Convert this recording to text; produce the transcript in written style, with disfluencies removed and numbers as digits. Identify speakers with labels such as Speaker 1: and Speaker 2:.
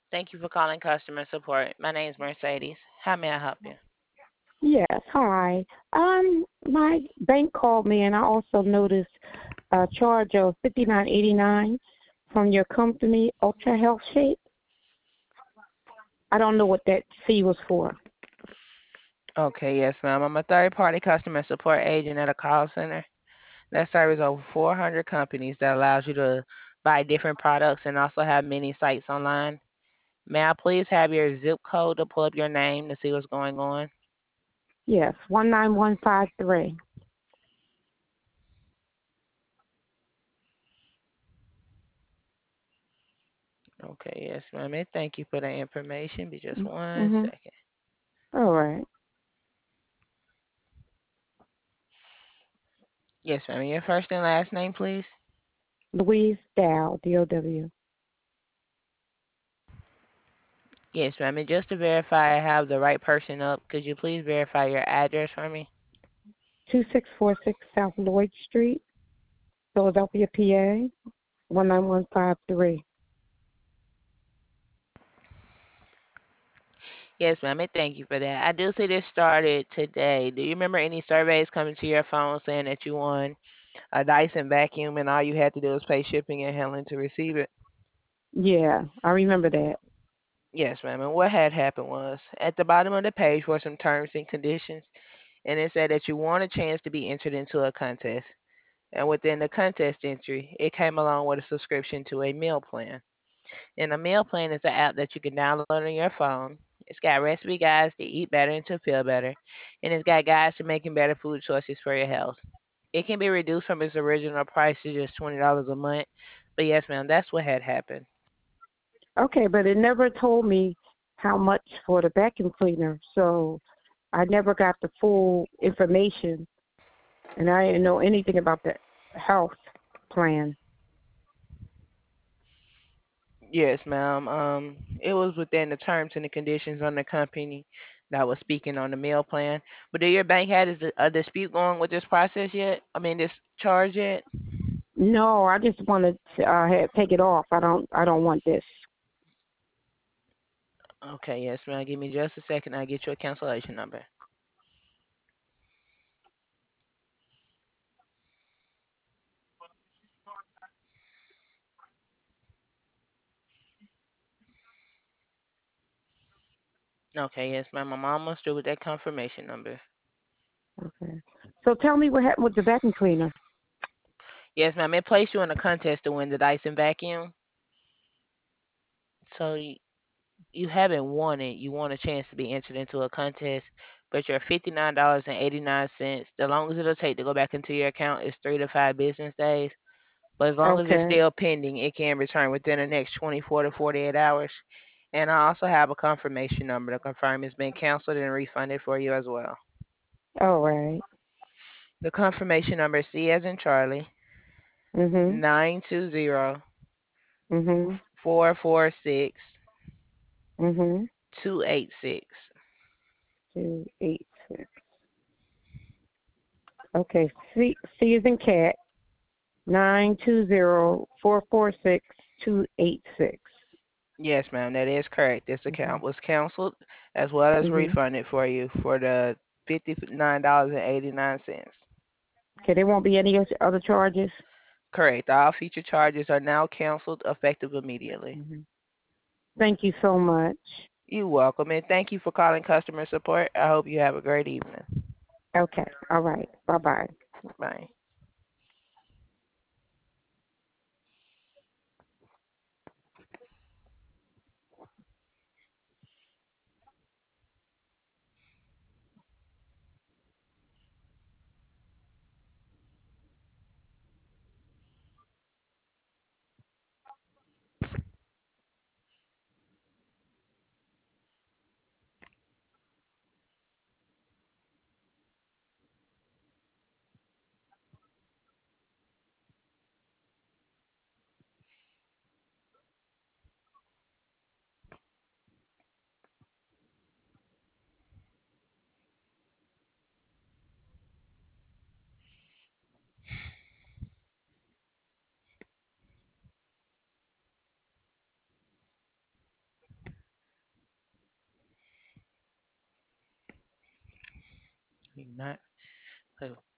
Speaker 1: Thank you for calling customer support. My name is Mercedes. How may I help you?
Speaker 2: Yes, hi. My bank called me, and I also noticed a charge of $59.89 from your company, Ultra Health Shape. I don't know what that fee was for.
Speaker 1: Okay, yes, ma'am. I'm a third party customer support agent at a call center that serves over 400 companies that allows you to buy different products and also have many sites online. May I please have your zip code to pull up your name to see what's going on?
Speaker 2: Yes, 19153.
Speaker 1: Okay, yes, ma'am. And thank you for the information. Be just one
Speaker 2: Mm-hmm.
Speaker 1: second.
Speaker 2: All right.
Speaker 1: Yes, ma'am. Your first and last name, please.
Speaker 2: Louise Dow, DOW.
Speaker 1: Yes, ma'am. And just to verify I have the right person up, could you please verify your address for me?
Speaker 2: 2646 South Lloyd Street, Philadelphia, PA, 19153.
Speaker 1: Yes, ma'am, and thank you for that. I do see this started today. Do you remember any surveys coming to your phone saying that you won a Dyson vacuum and all you had to do was pay shipping and handling to receive it?
Speaker 2: Yeah, I remember that.
Speaker 1: Yes, ma'am. And what had happened was at the bottom of the page were some terms and conditions, and it said that you won a chance to be entered into a contest. And within the contest entry, it came along with a subscription to a meal plan. And a meal plan is an app that you can download on your phone. It's got recipe guides to eat better and to feel better, and it's got guides to making better food choices for your health. It can be reduced from its original price to just $20 a month. But yes, ma'am, that's what had happened.
Speaker 2: Okay, but it never told me how much for the vacuum cleaner, so I never got the full information, and I didn't know anything about the health plan.
Speaker 1: Yes, ma'am. It was within the terms and the conditions on the company that was speaking on the meal plan. But do your bank had a dispute going with this process yet? I mean, this charge yet?
Speaker 2: No, I just wanted to take it off. I don't want this.
Speaker 1: Okay, yes, ma'am. Give me just a second. I'll get you a cancellation number. Okay, yes, ma'am. I'm almost through with that confirmation number.
Speaker 2: Okay. So tell me what happened with the vacuum cleaner.
Speaker 1: Yes, ma'am. It placed you in a contest to win the Dyson vacuum. So you haven't won it. You want a chance to be entered into a contest, but you're $59.89. The longest it'll take to go back into your account is 3 to 5 business days. But as long as it's
Speaker 2: Okay.
Speaker 1: still pending, it can return within the next 24 to 48 hours. And I also have a confirmation number to confirm it's been canceled and refunded for you as well.
Speaker 2: All right.
Speaker 1: The confirmation number is C as in Charlie
Speaker 2: Mhm.
Speaker 1: 920
Speaker 2: Mhm.
Speaker 1: 446
Speaker 2: Mhm.
Speaker 1: 286.
Speaker 2: 286. Okay. C is in cat. 920-446-286.
Speaker 1: Yes, ma'am, that is correct. This account
Speaker 2: Mhm.
Speaker 1: was canceled as well as
Speaker 2: Mhm.
Speaker 1: refunded for you for the $59.89.
Speaker 2: Okay. There won't be any other charges.
Speaker 1: Correct. All future charges are now canceled effective immediately.
Speaker 2: Mhm. Thank you so much.
Speaker 1: You're welcome, and thank you for calling customer support. I hope you have a great evening.
Speaker 2: Okay. All right. Bye bye.
Speaker 1: Bye. You not.